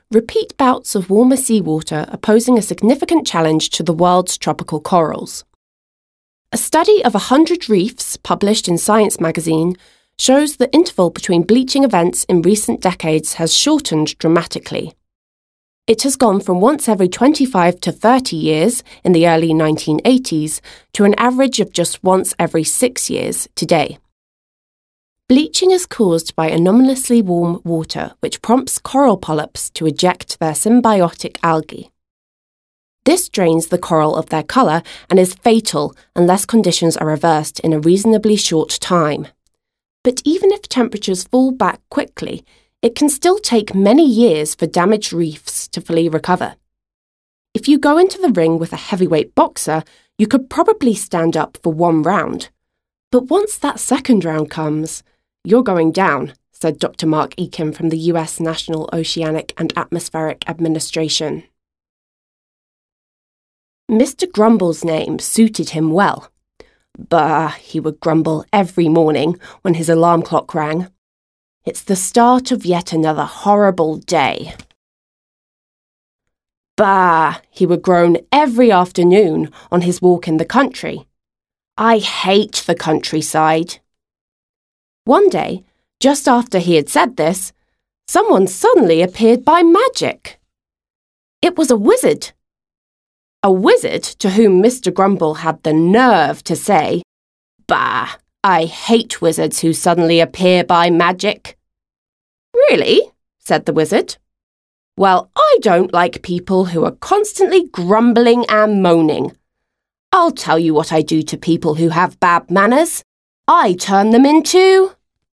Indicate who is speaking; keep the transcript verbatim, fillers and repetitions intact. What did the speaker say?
Speaker 1: repeat bouts of warmer seawater are posing a significant challenge to the world's tropical corals. A study of one hundred reefs published in Science magazine shows the interval between bleaching events in recent decades has shortened dramatically. It has gone from once every twenty-five to thirty years in the early nineteen eighties to an average of just once every six years today. Bleaching is caused by anomalously warm water, which prompts coral polyps to eject their symbiotic algae. This drains the coral of their colour and is fatal unless conditions are reversed in a reasonably short time. But even if temperatures fall back quickly, it can still take many years for damaged reefs to fully recover. If you go into the ring with a heavyweight boxer, you could probably stand up for one round. But once that second round comes, you're going down, said Doctor Mark Eakin from the U S National Oceanic and Atmospheric Administration. Mister Grumble's name suited him well. Bah, he would grumble every morning when his alarm clock rang. It's the start of yet another horrible day. Bah, he would groan every afternoon on his walk in the country. I hate the countryside. One day, just after he had said this, someone suddenly appeared by magic. It was a wizard. A wizard to whom Mister Grumble had the nerve to say, Bah, I hate wizards who suddenly appear by magic. Really? Said the wizard. Well, I don't like people who are constantly grumbling and moaning. I'll tell you what I do to people who have bad manners. I turn them into...